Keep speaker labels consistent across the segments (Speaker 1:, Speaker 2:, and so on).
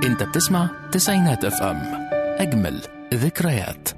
Speaker 1: انت بتسمع تسعينات اف ام، اجمل ذكريات.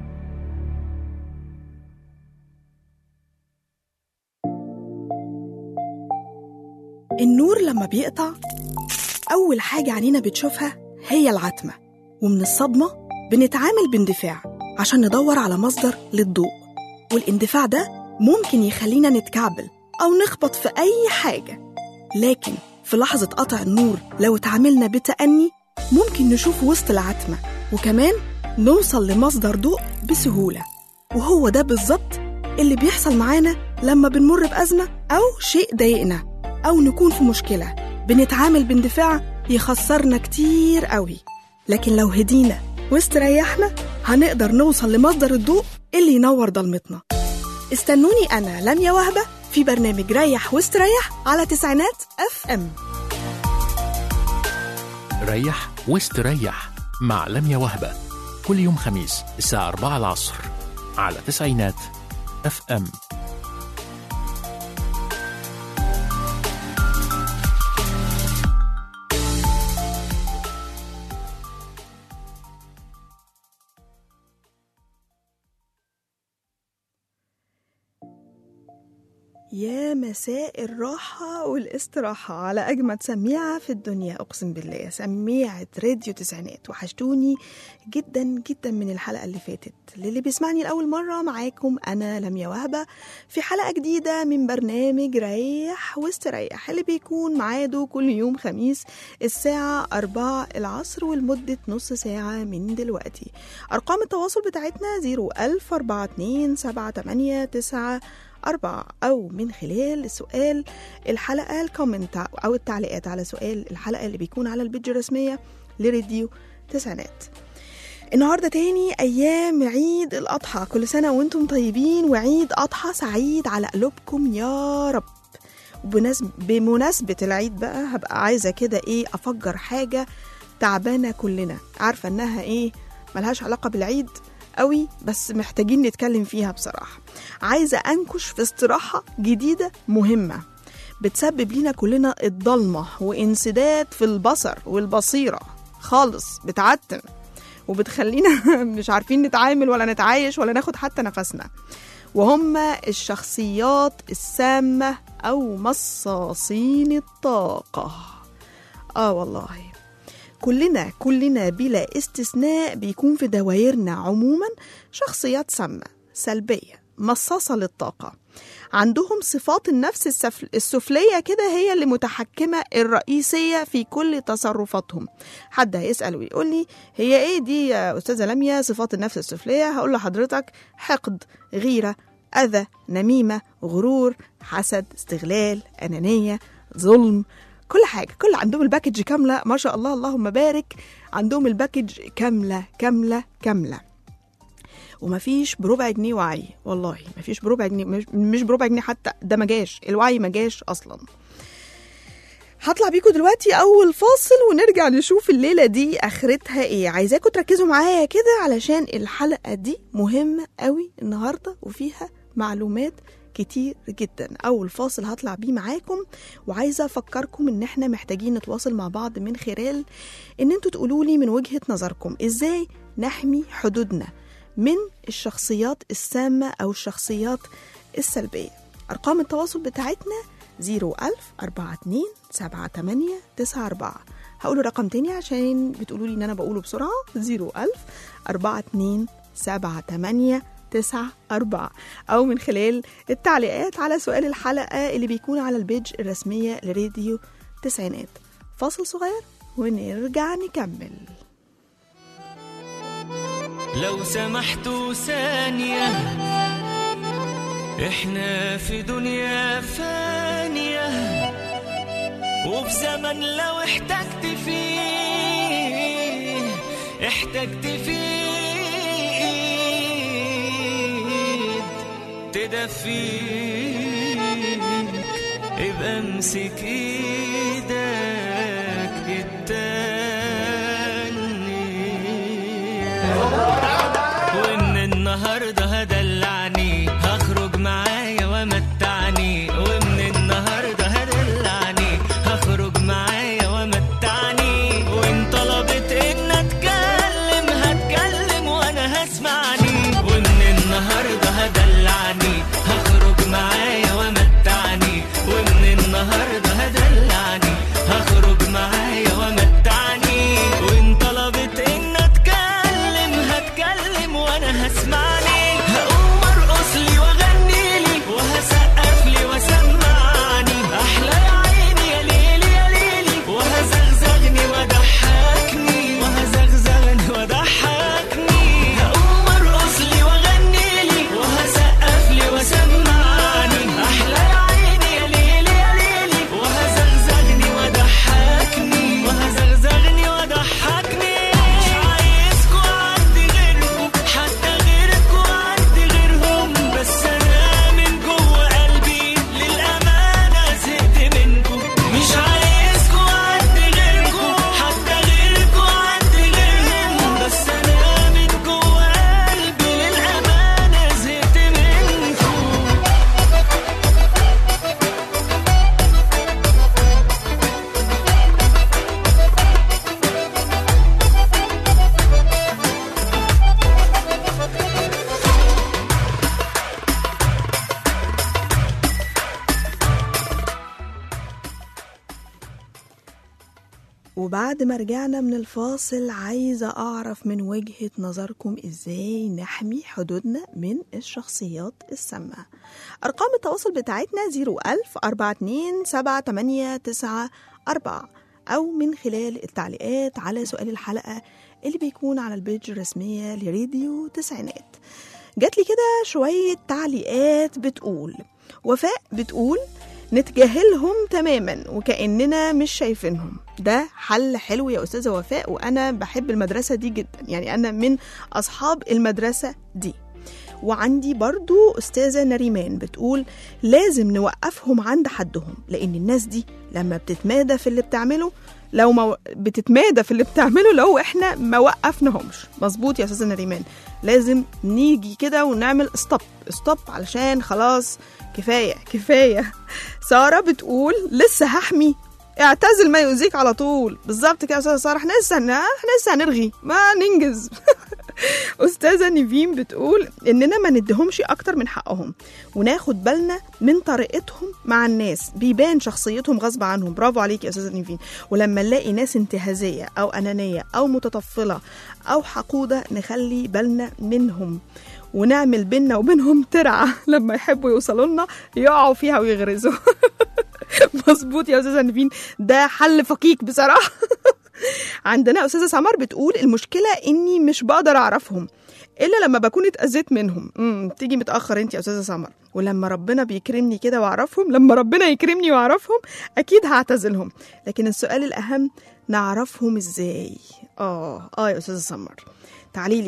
Speaker 2: النور لما بيقطع أول حاجة عينينا بتشوفها هي العتمة، ومن الصدمة بنتعامل باندفاع عشان ندور على مصدر للضوء، والاندفاع ده ممكن يخلينا نتكعبل أو نخبط في أي حاجة. لكن في لحظة قطع النور لو اتعاملنا بتأني ممكن نشوف وسط العتمة، وكمان نوصل لمصدر ضوء بسهولة. وهو ده بالظبط اللي بيحصل معانا لما بنمر بأزمة أو شيء ضايقنا أو نكون في مشكلة. بنتعامل باندفاع يخسرنا كتير قوي، لكن لو هدينا واستريحنا هنقدر نوصل لمصدر الضوء اللي ينور ضلمتنا. استنوني أنا لميا وهبة في برنامج ريح واستريح على تسعينات اف ام.
Speaker 1: ريح واستريح مع لميا وهبة كل يوم خميس الساعة 4 العصر على تسعينات اف ام.
Speaker 2: يا مساء الراحة والاستراحة على أجمد سميعة في الدنيا، أقسم بالله سميعة راديو تسعينات. وحشتوني جدا جدا من الحلقة اللي فاتت. للي بيسمعني لأول مرة، معاكم أنا لميا وهبة في حلقة جديدة من برنامج ريح واستريح اللي بيكون معاده كل يوم خميس الساعة 4 العصر ولمدة نص ساعة من دلوقتي. أرقام التواصل بتاعتنا 010427889 أو من خلال سؤال الحلقة الكومنت أو التعليقات على سؤال الحلقة اللي بيكون على البيج الرسمية لراديو تسعينات. النهاردة تاني أيام عيد الأضحى، كل سنة وانتم طيبين وعيد أضحى سعيد على قلوبكم يا رب. بمناسبة العيد بقى هبقى عايزة كده أفجر حاجة تعبانة كلنا، عارفة انها ملهاش علاقة بالعيد قوي بس محتاجين نتكلم فيها بصراحة. عايزة أنكش في استراحة جديدة مهمة بتسبب لنا كلنا الضلمة وانسداد في البصر والبصيرة خالص، بتعتم وبتخلينا مش عارفين نتعامل ولا نتعايش ولا ناخد حتى نفسنا، وهم الشخصيات السامة أو مصاصين الطاقة. والله كلنا بلا استثناء بيكون في دوايرنا عموما شخصيات سامة سلبية مصاصة للطاقة، عندهم صفات النفس السفلية كده هي اللي متحكمة الرئيسية في كل تصرفاتهم. حد هيسأل ويقول لي هي ايه دي يا أستاذة لميا صفات النفس السفلية؟ هقول لحضرتك حقد، غيرة، أذى، نميمة، غرور، حسد، استغلال، أنانية، ظلم، كل حاجة. كل عندهم الباكج كاملة ما شاء الله، اللهم بارك، عندهم الباكج كاملة كاملة كاملة. ومفيش بربع جنيه وعي، والله مفيش بربع جنيه، مش بربع جنيه حتى، ده مجاش الوعي، مجاش أصلا. هطلع بيكم دلوقتي أول فاصل ونرجع نشوف الليلة دي آخرتها ايه. عايزاكم تركزوا معايا كده علشان الحلقة دي مهمة قوي النهاردة وفيها معلومات كتير جدا. أول فاصل هطلع بيه معاكم، وعايزة أفكركم إن احنا محتاجين نتواصل مع بعض من خلال إن انتوا تقولولي من وجهة نظركم إزاي نحمي حدودنا من الشخصيات السامة أو الشخصيات السلبية. أرقام التواصل بتاعتنا 010427889. هقوله رقم تاني عشان بتقولولي إن أنا بقوله بسرعة، 010427889، أو من خلال التعليقات على سؤال الحلقة اللي بيكون على البيج الرسمية لراديو تسعينات. فاصل صغير ونرجع نكمل.
Speaker 3: لو سمحتوا ثانية، احنا في دنيا فانية وفي زمن لو احتجت فيه تدفيك، ابقى امسك ايدك التانية، وان النهارده هدلعني هخرج معايا ومتعني، ومن النهارده هدلعني هخرج معايا ومتعني، وان طلب
Speaker 2: وبعد ما رجعنا من الفاصل عايزة أعرف من وجهة نظركم إزاي نحمي حدودنا من الشخصيات السامة. أرقام التواصل بتاعتنا 010427894 أو من خلال التعليقات على سؤال الحلقة اللي بيكون على البيج الرسمية لراديو تسعينات. جات لي كده شوية تعليقات بتقول: وفاء بتقول نتجاهلهم تماما وكأننا مش شايفينهم. ده حل حلو يا أستاذة وفاء، وأنا بحب المدرسة دي جدا، يعني أنا من أصحاب المدرسة دي. وعندي برضو أستاذة نريمان بتقول لازم نوقفهم عند حدهم، لأن الناس دي لما بتتمادى في اللي بتعمله لو احنا ما وقفناهمش. مظبوط يا أستاذة نريمان، لازم نيجي كده ونعمل ستوب علشان خلاص كفاية. سارة بتقول لسه هحمي، اعتزل ما يؤذيك على طول. بالظبط كده يا أستاذة سارة، احنا لسه هنرغي ما ننجز. أستاذة نيفين بتقول إننا ما ندهمش أكتر من حقهم وناخد بالنا من طريقتهم مع الناس، بيبان شخصيتهم غصب عنهم. برافو عليك يا أستاذة نيفين. ولما نلاقي ناس انتهازية أو أنانية أو متطفلة أو حقودة نخلي بالنا منهم ونعمل بيننا وبينهم ترعة، لما يحبوا يوصلوا لنا يقعوا فيها ويغرزوا. مظبوط يا أستاذة نيفين، ده حل فقيق بصراحة. عندنا أستاذة سمر بتقول المشكلة إني مش بقدر أعرفهم إلا لما بكون اتأذيت منهم. تيجي متأخر أنت يا أستاذة سمر، ولما ربنا بيكرمني كده وأعرفهم، لما ربنا يكرمني وأعرفهم أكيد هعتزلهم. لكن السؤال الأهم نعرفهم إزاي؟ يا أستاذة سمر، تعالي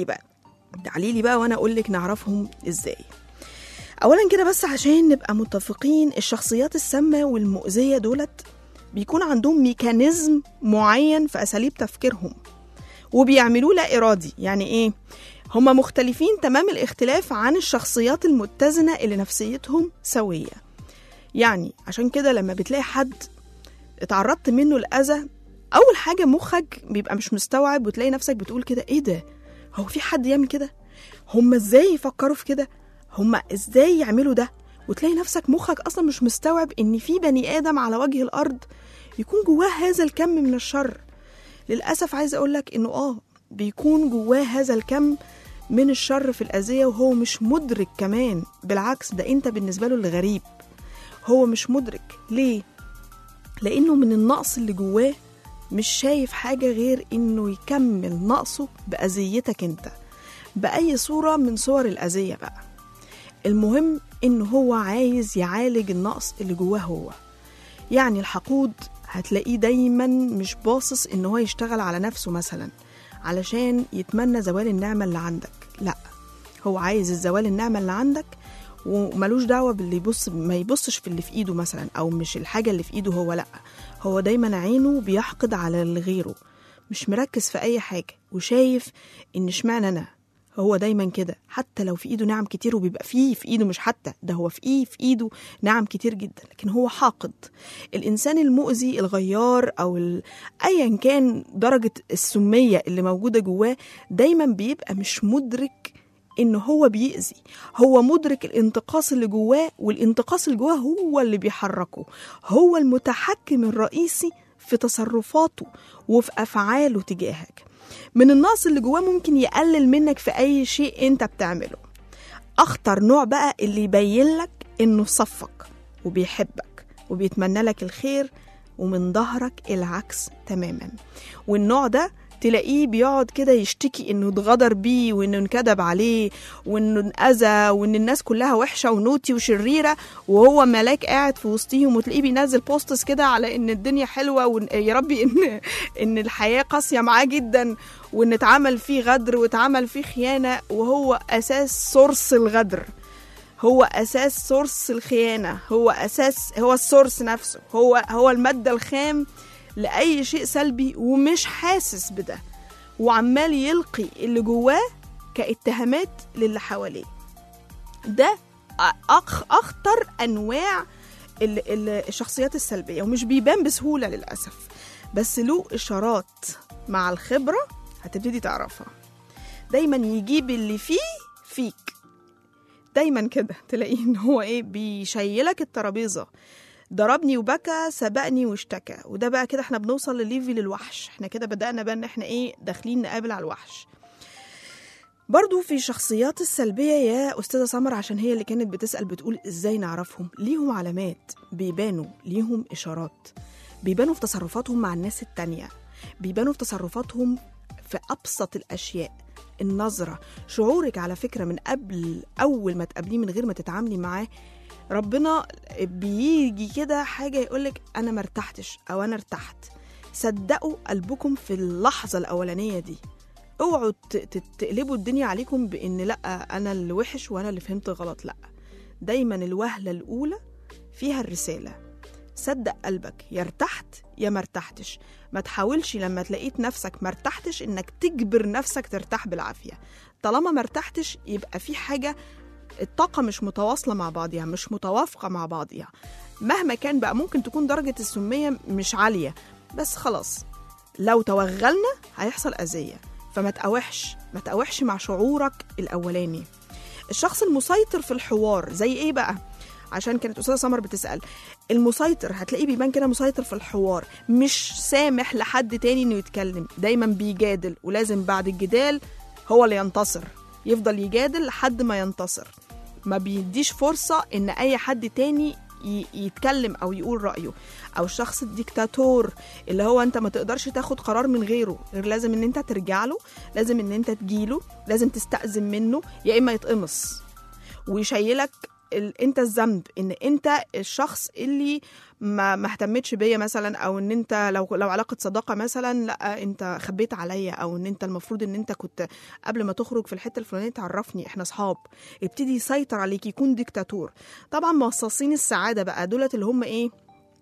Speaker 2: لي بقى وأنا أقولك نعرفهم إزاي. أولا كده بس عشان نبقى متفقين، الشخصيات السامة والمؤذية دولت بيكون عندهم ميكانيزم معين في أساليب تفكيرهم وبيعملوه لا إرادي. يعني إيه؟ هما مختلفين تمام الاختلاف عن الشخصيات المتزنة اللي نفسيتهم سوية. يعني عشان كده لما بتلاقي حد اتعرضت منه الأذى، أول حاجة مخك بيبقى مش مستوعب، وتلاقي نفسك بتقول كده إيه ده؟ هو في حد يعمل كده؟ هما إزاي يفكروا في كده؟ هما إزاي يعملوا ده؟ وتلاقي نفسك مخك أصلا مش مستوعب إن في بني آدم على وجه الأرض يكون جواه هذا الكم من الشر. للأسف عايز أقولك إنه بيكون جواه هذا الكم من الشر في الأذية وهو مش مدرك كمان. بالعكس، ده أنت بالنسبة له الغريب، هو مش مدرك. ليه؟ لأنه من النقص اللي جواه مش شايف حاجة غير إنه يكمل نقصه بأذيتك أنت بأي صورة من صور الأذية بقى. المهم إنه هو عايز يعالج النقص اللي جواه هو. يعني الحقود هتلاقيه دايما مش باصص إنه هو يشتغل على نفسه مثلا علشان يتمنى زوال النعمة اللي عندك، لا، هو عايز الزوال النعمة اللي عندك وملوش دعوة باللي ما يبصش في اللي في إيده مثلا، أو مش الحاجة اللي في إيده هو، لا، هو دايما عينه بيحقد على اللي غيره، مش مركز في أي حاجة وشايف إن اشمعنى أنا. هو دايما كده، حتى لو في ايده نعم كتير، وبيبقى فيه في ايده، مش حتى ده، هو في ايده نعم كتير جدا، لكن هو حاقد. الانسان المؤذي الغيار او ايا كان درجة السمية اللي موجودة جواه دايما بيبقى مش مدرك انه هو بيأذي، هو مدرك الانتقاص اللي جواه، والانتقاص اللي جواه هو اللي بيحركه، هو المتحكم الرئيسي في تصرفاته وفي افعاله تجاهك. من النقص اللي جواه ممكن يقلل منك في أي شيء أنت بتعمله. أخطر نوع بقى اللي يبين لك إنه في صفك وبيحبك وبيتمنى لك الخير، ومن ظهرك العكس تماما. والنوع ده تلاقيه بيقعد كده يشتكي إنه اتغدر بيه، وإنه انكدب عليه، وإنه انأذى، وإن الناس كلها وحشة ونوتي وشريرة، وهو ملاك قاعد في وسطيهم. وتلاقيه بينزل بوستس كده على إن الدنيا حلوة، يا ربي إن الحياة قاسية معاه جدا، وإن اتعمل فيه غدر واتعمل فيه خيانة، وهو أساس سورس الغدر، هو أساس سورس الخيانة، هو السورس نفسه، هو المادة الخام لأي شيء سلبي، ومش حاسس بده، وعمال يلقي اللي جواه كاتهامات للي حواليه. ده أخطر أنواع الشخصيات السلبية، ومش بيبان بسهولة للأسف، بس له إشارات مع الخبرة هتبتدي تعرفها. دايما يجيب اللي فيك، دايما كده تلاقيه إن هو بيشيلك الترابيزة ضربني وبكى، سبقني واشتكى. وده بقى كده احنا بنوصل لليفل الوحش، احنا كده بدأنا بقى ان احنا ايه داخلين نقابل على الوحش. برضو في الشخصيات السلبية يا أستاذة سمر، عشان هي اللي كانت بتسأل بتقول إزاي نعرفهم، ليهم علامات بيبانوا، ليهم إشارات، بيبانوا في تصرفاتهم مع الناس التانية، بيبانوا في تصرفاتهم في أبسط الأشياء، النظرة، شعورك على فكرة من قبل أول ما تقابليه من غير ما تتعاملي معاه. ربنا بيجي كده حاجة يقولك أنا مرتحتش أو أنا ارتحت. صدقوا قلبكم في اللحظة الأولانية دي، اوعوا تقلبوا الدنيا عليكم بان لا انا اللي وحش وانا اللي فهمت غلط. لا، دايما الوهلة الاولى فيها الرسالة. صدق قلبك، يا ارتحت يا ما ارتحتش. ما تحاولش لما تلاقيت نفسك ما ارتحتش انك تجبر نفسك ترتاح بالعافية. طالما ما ارتحتش يبقى في حاجة، الطاقة مش متواصلة مع بعضها، مش متوافقة مع بعضها مهما كان بقى. ممكن تكون درجة السمية مش عالية، بس خلاص لو توغلنا هيحصل أذية. فما تقاوحش مع شعورك الأولاني. الشخص المسيطر في الحوار زي إيه بقى؟ عشان كانت أستاذة سمر بتسأل، المسيطر هتلاقيه بيبان كده مسيطر في الحوار، مش سامح لحد تاني إنه يتكلم، دايما بيجادل، ولازم بعد الجدال هو اللي ينتصر، يفضل يجادل لحد ما ينتصر، ما بيديش فرصة إن أي حد تاني يتكلم أو يقول رأيه. أو الشخص الديكتاتور اللي هو أنت ما تقدرش تاخد قرار من غيره، غير لازم إن أنت ترجع له، لازم إن أنت تجيله، لازم تستأذن منه، يا إما يتقمص ويشيلك أنت الذنب إن أنت الشخص اللي ما اهتمتش بيا مثلا، أو إن أنت لو علاقة صداقة مثلا لا أنت خبيت عليا، أو إن أنت المفروض إن أنت كنت قبل ما تخرج في الحتة الفلانية تعرفني إحنا أصحاب. يبتدي يسيطر عليك، يكون ديكتاتور. طبعا مصاصين السعادة بقى دولت اللي هم إيه،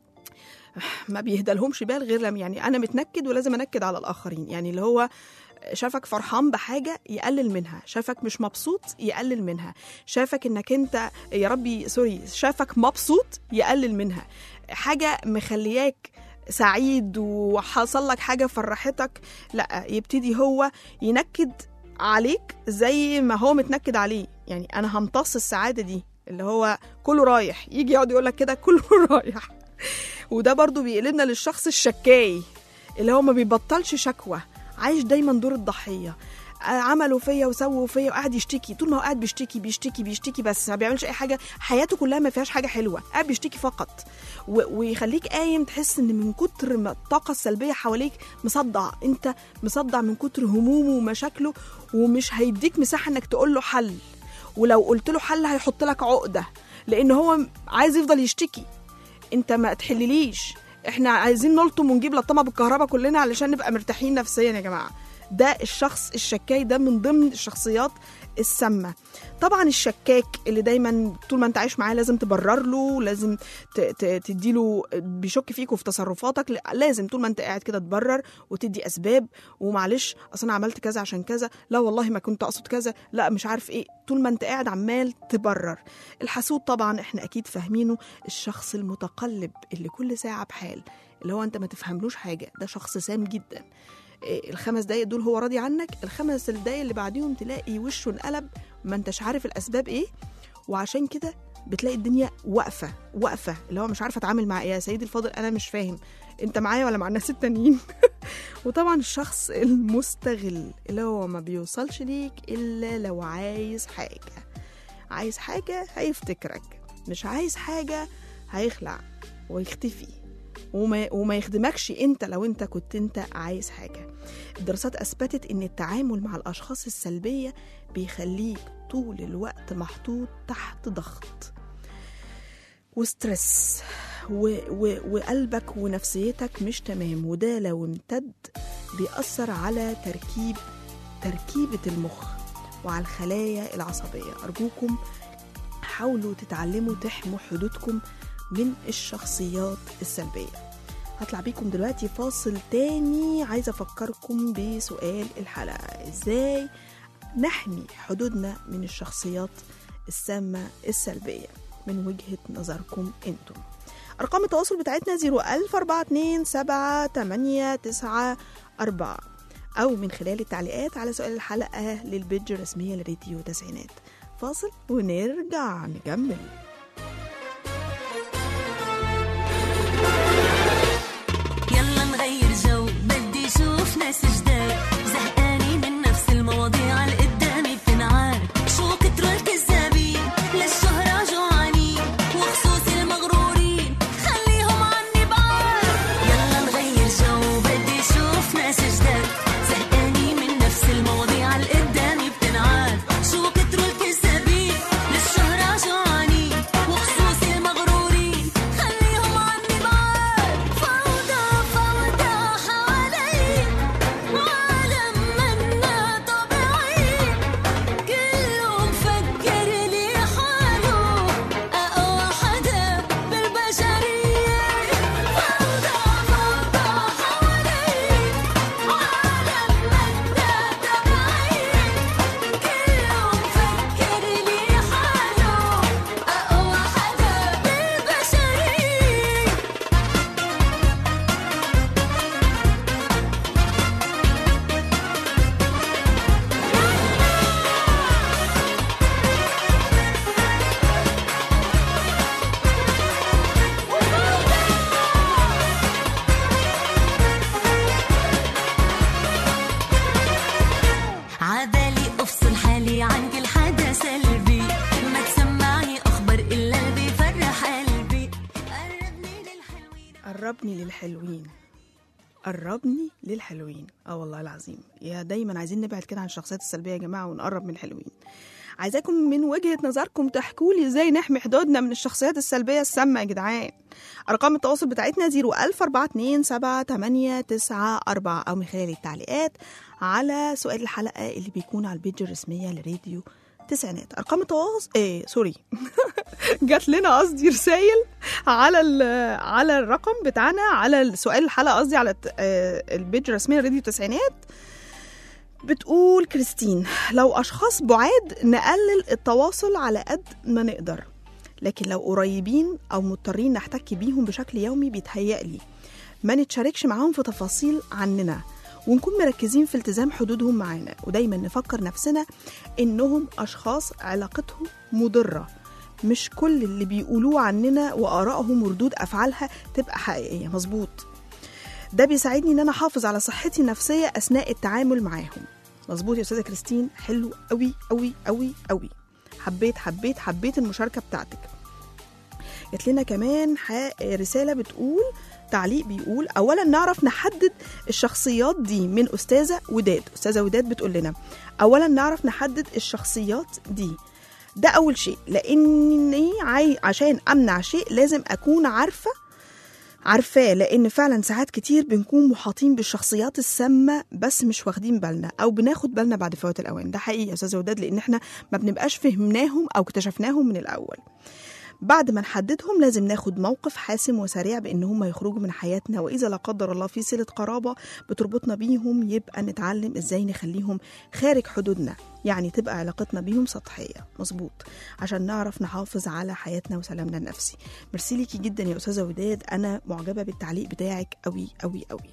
Speaker 2: ما بيهدلهمش بال غير لما يعني أنا متنكد ولازم أنكد على الآخرين. يعني اللي هو شافك فرحان بحاجة يقلل منها، شافك مش مبسوط يقلل منها، شافك انك انت يا ربي سوري شافك مبسوط يقلل منها. حاجة مخلياك سعيد وحصل لك حاجة فرحتك، لا يبتدي هو ينكد عليك زي ما هو متنكد عليه. يعني أنا همتص السعادة دي، اللي هو كله رايح، يجي يقعد يقولك كده كله رايح. وده برضو بيقلبنا للشخص الشكاي اللي هو ما بيبطلش شكوى، عايش دايما دور الضحية، عملوا فيا وسووا فيا، وقاعد يشتكي طول ما هو قاعد بيشتكي بس ما بيعملش اي حاجة، حياته كلها ما فيهاش حاجة حلوة، قاعد بيشتكي فقط. ويخليك قايم تحس ان من كتر ما الطاقة السلبية حواليك مصدع، انت مصدع من كتر همومه ومشاكله، ومش هيديك مساحة انك تقول له حل، ولو قلت له حل هيحط لك عقدة، لان هو عايز يفضل يشتكي. انت ما تحلليش، احنا عايزين نلطم ونجيب لطمه بالكهرباء كلنا علشان نبقى مرتاحين نفسيا يا جماعه. ده الشخص الشكاي، ده من ضمن الشخصيات السامه. طبعا الشكاك اللي دايما طول ما انت عايش معاه لازم تبرر له، لازم تديله، بيشك فيك وفي تصرفاتك، لازم طول ما انت قاعد كده تبرر وتدي اسباب، ومعلش اصل انا عملت كذا عشان كذا، لا والله ما كنت اقصد كذا، لا مش عارف ايه، طول ما انت قاعد عمال تبرر. الحسود طبعا احنا اكيد فاهمينه، الشخص المتقلب اللي كل ساعه بحال، اللي هو انت ما تفهملوش حاجه، ده شخص سام جدا. ال5 دقايق دول هو راضي عنك، ال5 دقايق اللي بعديهم تلاقي وشه انقلب، ما انتش عارف الاسباب ايه، وعشان كده بتلاقي الدنيا واقفه اللي هو مش عارفه اتعامل مع ايه يا سيدي الفاضل، انا مش فاهم انت معايا ولا مع الناس التانيين. وطبعا الشخص المستغل اللي هو ما بيوصلش ليك الا لو عايز حاجه هيفتكرك، مش عايز حاجه هيخلع ويختفي وما يخدمكش انت لو انت كنت انت عايز حاجة. الدراسات اثبتت ان التعامل مع الاشخاص السلبية بيخليك طول الوقت محطوط تحت ضغط وسترس وقلبك ونفسيتك مش تمام، وده لو امتد بيأثر على تركيبة المخ وعلى الخلايا العصبية. أرجوكم حاولوا تتعلموا تحموا حدودكم من الشخصيات السلبية. هطلع بيكم دلوقتي فاصل تاني، عايزة أفكركم بسؤال الحلقة، إزاي نحمي حدودنا من الشخصيات السامة السلبية من وجهة نظركم أنتم. أرقام التواصل بتاعتنا 014278994 أو من خلال التعليقات على سؤال الحلقة للبيج الرسمية لراديو تسعينات. فاصل ونرجع نكمل. قربني للحلوين، قربني للحلوين. والله العظيم يا دايما عايزين نبعد كده عن الشخصيات السلبية يا جماعة ونقرب من الحلوين. عايزاكم من وجهة نظركم تحكوا لي ازاي نحمي حدودنا من الشخصيات السلبية السامة يا جدعان. أرقام التواصل بتاعتنا 014278994 أو من خلال التعليقات على سؤال الحلقة اللي بيكون على البيج الرسمية لراديو تسعينات. أرقام التواصل سوري جات لنا قصدي رسائل على الرقم بتاعنا على سؤال الحلقة، قصدي على البيج الرسمية لراديو تسعينات. بتقول كريستين: لو أشخاص بعاد نقلل التواصل على قد ما نقدر، لكن لو قريبين أو مضطرين نحتك بيهم بشكل يومي بيتهيألي ما نتشاركش معاهم في تفاصيل عننا، ونكون مركزين في التزام حدودهم معانا، ودايما نفكر نفسنا إنهم أشخاص علاقتهم مضرة، مش كل اللي بيقولوه عننا وآرائهم وردود أفعالها تبقى حقيقية. مظبوط، ده بيساعدني إن أنا أحافظ على صحتي النفسية أثناء التعامل معاهم. مظبوط يا أستاذة كريستين، حلو قوي قوي قوي قوي. حبيت المشاركة بتاعتك. جات لنا كمان رسالة بتقول، تعليق بيقول: أولا نعرف نحدد الشخصيات دي. من أستاذة وداد بتقول لنا: أولا نعرف نحدد الشخصيات دي، ده أول شيء، لأني عشان أمنع شيء لازم أكون عارفاه، لأن فعلا ساعات كتير بنكون محاطين بالشخصيات السامة بس مش واخدين بالنا أو بناخد بالنا بعد فوات الأوان. ده حقيقي يا أستاذة وداد، لأن احنا ما بنبقاش فهمناهم أو اكتشفناهم من الأول. بعد ما نحددهم لازم ناخد موقف حاسم وسريع بأن هم يخرجوا من حياتنا، وإذا لا قدر الله في صلة قرابة بتربطنا بيهم يبقى نتعلم إزاي نخليهم خارج حدودنا، يعني تبقى علاقتنا بيهم سطحية. مظبوط، عشان نعرف نحافظ على حياتنا وسلامنا النفسي. ميرسي ليكي جدا يا أستاذة وداد، أنا معجبة بالتعليق بتاعك قوي قوي قوي.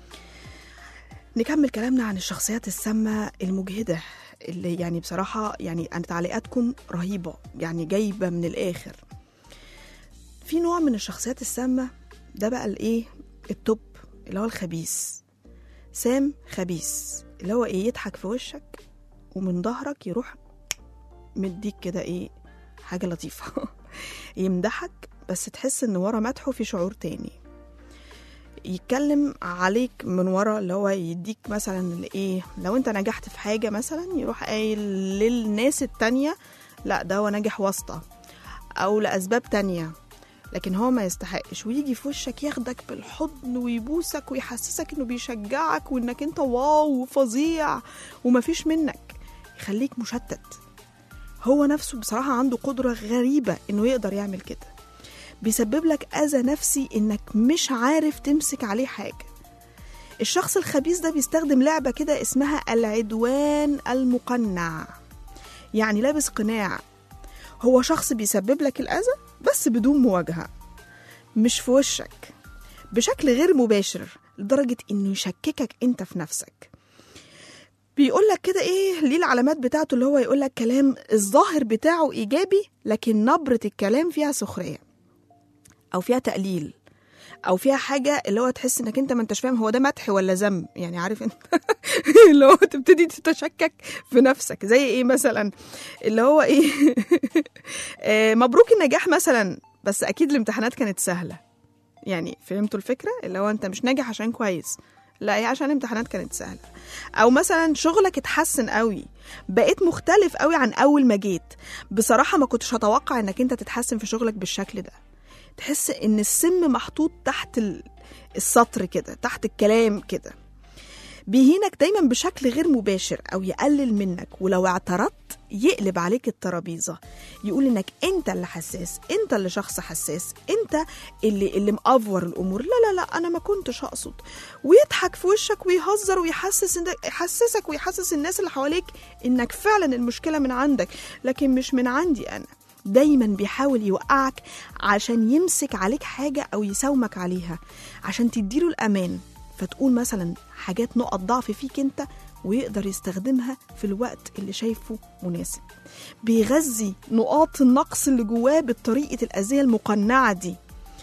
Speaker 2: نكمل كلامنا عن الشخصيات السامة المجهدة اللي يعني بصراحة يعني أن تعليقاتكم رهيبة، يعني جايبة من الآخر. في نوع من الشخصيات السامة ده بقى الإيه؟ التوب، اللي هو الخبيث. سام خبيث، اللي هو إيه؟ يضحك في وشك ومن ظهرك يروح مديك كده إيه؟ حاجة لطيفة. يمدحك بس تحس إن ورا مدحه في شعور تاني. يتكلم عليك من ورا، اللي هو يديك مثلا ايه، لو انت نجحت في حاجة مثلا يروح قايل للناس التانية لا ده هو نجح واسطة او لأسباب تانية، لكن هو ما يستحقش، ويجي في وشك ياخدك بالحضن ويبوسك ويحسسك انه بيشجعك وانك انت واو وفظيع ومفيش منك، يخليك مشتت. هو نفسه بصراحة عنده قدرة غريبة انه يقدر يعمل كده، بيسبب لك أذى نفسي إنك مش عارف تمسك عليه حاجة. الشخص الخبيث ده بيستخدم لعبة كده اسمها العدوان المقنع، يعني لابس قناع. هو شخص بيسبب لك الأذى بس بدون مواجهة، مش في وشك، بشكل غير مباشر، لدرجة إنه يشككك أنت في نفسك. بيقولك كده إيه ليه العلامات بتاعته، اللي هو يقولك كلام الظاهر بتاعه إيجابي لكن نبرة الكلام فيها سخرية أو فيها تقليل أو فيها حاجة اللي هو تحس إنك أنت ما أنتش فاهم هو ده مدح ولا ذم، يعني عارف أنت اللي هو تبتدي تتشكك في نفسك. زي إيه مثلا؟ اللي هو إيه مبروك النجاح مثلا، بس أكيد الامتحانات كانت سهلة. يعني فهمتوا الفكرة؟ اللي هو أنت مش ناجح عشان كويس، لا هي عشان الامتحانات كانت سهلة. أو مثلا شغلك اتحسن قوي، بقيت مختلف قوي عن أول ما جيت، بصراحة ما كنتش هتوقع إنك أنت تتحسن في شغلك بالشكل ده. تحس ان السم محطوط تحت السطر كده، تحت الكلام كده. بيهينك دايما بشكل غير مباشر او يقلل منك، ولو اعترضت يقلب عليك الترابيزة، يقول انك انت اللي حساس، انت اللي شخص حساس، انت اللي مأفور الامور. لا لا لا انا ما كنتش اقصد، ويضحك في وشك ويهزر ويحسسك ويحسس الناس اللي حواليك انك فعلا المشكلة من عندك لكن مش من عندي انا. دايما بيحاول يوقعك عشان يمسك عليك حاجة أو يساومك عليها عشان تديله الأمان، فتقول مثلا حاجات نقط ضعف فيك أنت ويقدر يستخدمها في الوقت اللي شايفه مناسب. بيغذي نقاط النقص اللي جواه بالطريقة الأذية المقنعة دي،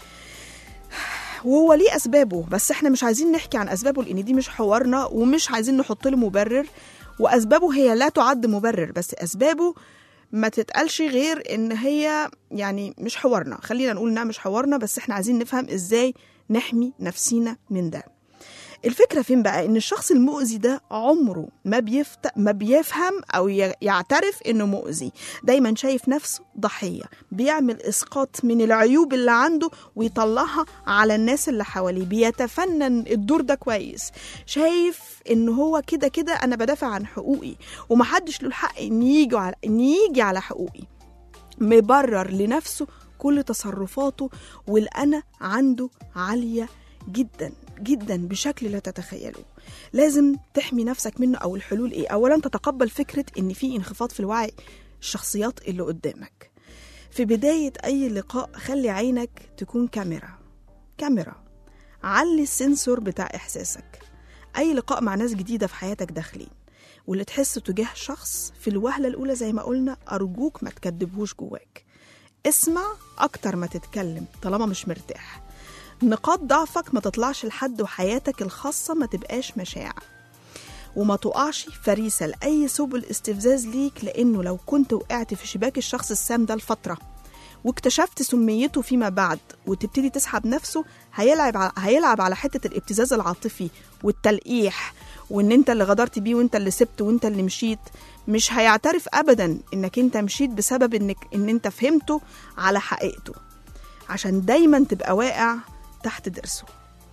Speaker 2: وهو ليه أسبابه، بس احنا مش عايزين نحكي عن أسبابه لأن دي مش حوارنا، ومش عايزين نحط له مبرر، وأسبابه هي لا تعد مبرر، بس أسبابه ما تتقالش غير ان هي يعني مش حوارنا. خلينا نقول انها مش حوارنا، بس احنا عايزين نفهم ازاي نحمي نفسينا من ده. الفكرة فين بقى؟ إن الشخص المؤذي ده عمره ما بيفهم أو يعترف إنه مؤذي، دايما شايف نفسه ضحية، بيعمل إسقاط من العيوب اللي عنده ويطلعها على الناس اللي حواليه، بيتفنن الدور ده كويس، شايف إنه هو كده كده أنا بدافع عن حقوقي ومحدش له الحق إن يجي على حقوقي، مبرر لنفسه كل تصرفاته، والأنا عنده عالية جدا جدا بشكل لا تتخيلوه. لازم تحمي نفسك منه. أو الحلول إيه؟ أولا تتقبل فكرة إن في انخفاض في الوعي الشخصيات اللي قدامك. في بداية أي لقاء خلي عينك تكون كاميرا، علي السنسور بتاع إحساسك. أي لقاء مع ناس جديدة في حياتك داخلين واللي تحس تجاه شخص في الوهلة الأولى زي ما قلنا، أرجوك ما تكدبهوش جواك، اسمع أكتر ما تتكلم طالما مش مرتاح. نقاط ضعفك ما تطلعش لحد، وحياتك الخاصة ما تبقاش مشاع، وما تقعش فريسة لأي سبل استفزاز ليك، لأنه لو كنت وقعت في شباك الشخص السام ده لفترة واكتشفت سميته فيما بعد وتبتدي تسحب نفسه، هيلعب على حتة الابتزاز العاطفي والتلقيح، وإن أنت اللي غدرت بيه وأنت اللي سبت وأنت اللي مشيت. مش هيعترف أبدا إنك أنت مشيت بسبب إن أنت فهمته على حقيقته، عشان دايما تبقى واقع تحت درسه.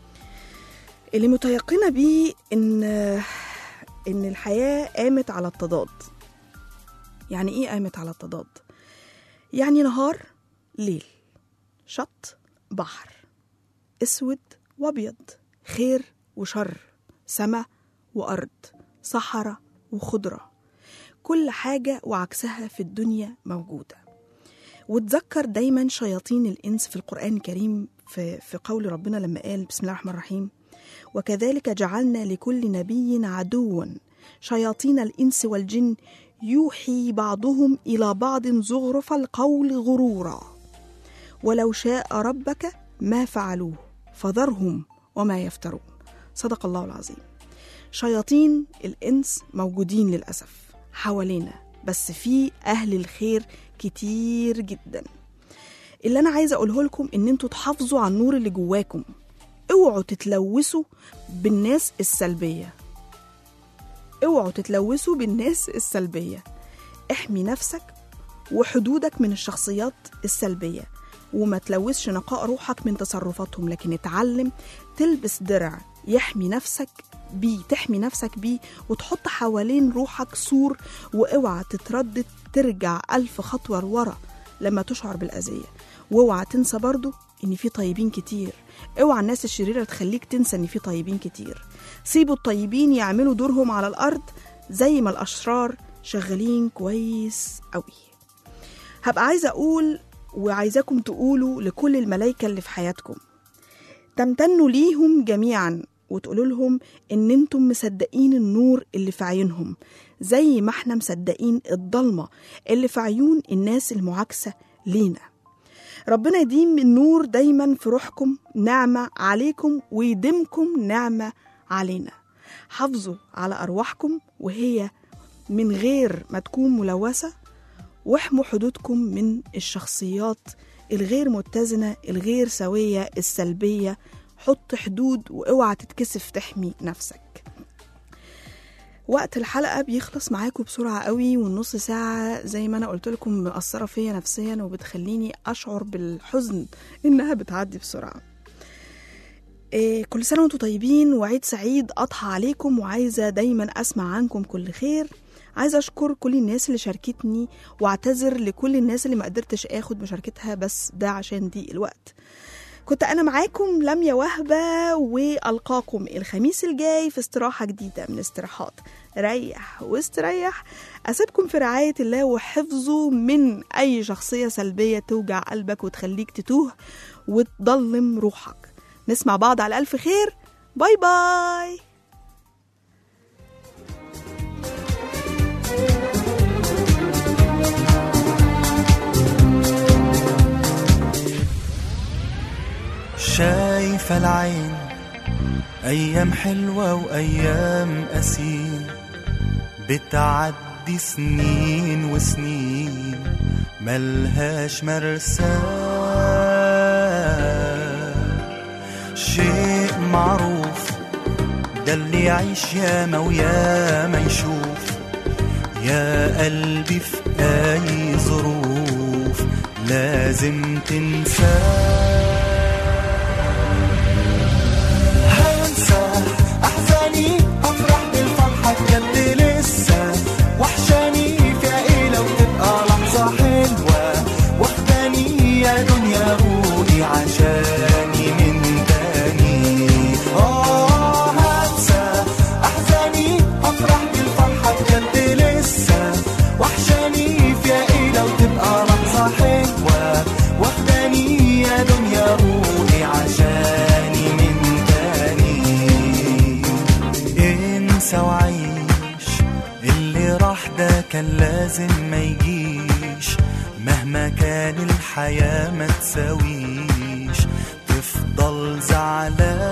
Speaker 2: اللي متيقنة بيه إن الحياة قامت على التضاد. يعني إيه قامت على التضاد؟ يعني نهار ليل، شط بحر، أسود وأبيض، خير وشر، سماء وأرض، صحراء وخضرة، كل حاجة وعكسها في الدنيا موجودة. وتذكر دايما شياطين الإنس في القرآن الكريم في قول ربنا لما قال بسم الله الرحمن الرحيم: وكذلك جعلنا لكل نبي عدوا شياطين الإنس والجن يوحي بعضهم إلى بعض زخرف القول غرورا ولو شاء ربك ما فعلوه فذرهم وما يفترون. صدق الله العظيم. شياطين الإنس موجودين للأسف حوالينا، بس في أهل الخير كتير جدا. اللي أنا عايزة أقوله لكم إن أنتوا تحافظوا على النور اللي جواكم، اوعوا تتلوثوا بالناس السلبية، اوعوا تتلوثوا بالناس السلبية. احمي نفسك وحدودك من الشخصيات السلبية، وما تلوثش نقاء روحك من تصرفاتهم، لكن اتعلم تلبس درع يحمي نفسك بيه، تحمي نفسك بيه، وتحط حوالين روحك سور، واوعى تتردد ترجع 1000 خطوة لورا لما تشعر بالأذية. واوعى تنسى برضو إن في طيبين كتير، اوعى الناس الشريرة تخليك تنسى إن في طيبين كتير. سيبوا الطيبين يعملوا دورهم على الأرض زي ما الأشرار شغالين كويس قوي. هبقى عايزة أقول وعايزاكم تقولوا لكل الملايكة اللي في حياتكم، تمتنوا ليهم جميعا وتقولوا لهم إن انتم مصدقين النور اللي في عيونهم زي ما احنا مصدقين الضلمة اللي في عيون الناس المعاكسة لينا. ربنا يديم النور دايما في روحكم، نعمة عليكم ويديمكم نعمة علينا. حافظوا على أرواحكم وهي من غير ما تكون ملوثة، واحموا حدودكم من الشخصيات الغير متزنة الغير سوية السلبية. حط حدود واوعى تتكسف تحمي نفسك. وقت الحلقة بيخلص معاكم بسرعة قوي، والنص ساعة زي ما أنا قلت لكم مأثرة فيا نفسيا وبتخليني أشعر بالحزن إنها بتعدي بسرعة. كل سنة وانتم طيبين وعيد سعيد أضحى عليكم، وعايزة دايما أسمع عنكم كل خير. عايزة أشكر كل الناس اللي شاركتني، واعتذر لكل الناس اللي ما قدرتش أخد مشاركتها، بس ده عشان ضيق الوقت. كنت أنا معاكم لميا وهبة، وألقاكم الخميس الجاي في استراحة جديدة من استراحات ريح واستريح. أسيبكم في رعاية الله وحفظه من أي شخصية سلبية توجع قلبك وتخليك تتوه وتضلم روحك. نسمع بعض على ألف خير. باي باي.
Speaker 3: شايفة العين أيام حلوة وأيام قاسية، بتعدي سنين وسنين ملهاش مرسى. معروف، ده اللي يعيش ياما وياما يشوف. يا قلبي في أي ظروف لازم تنساه. هنسى أحزاني أفرح بالفرحة بجد لسه، وحشاني فيها إيه لو تبقى لحظة حلوة، واخداني يا دنيا روقي عشاني من تاني. هنسى أحزاني أفرح بالفرحة بجد لسه، وحشاني فيها إيه لو تبقى لحظة حلوة، واخداني يا دنيا روقي عشاني من تاني. انسى وعيش اللي راح ده كان لازم ما يجيش، مهما كان الحياة ما تساويش، تفضل زعلان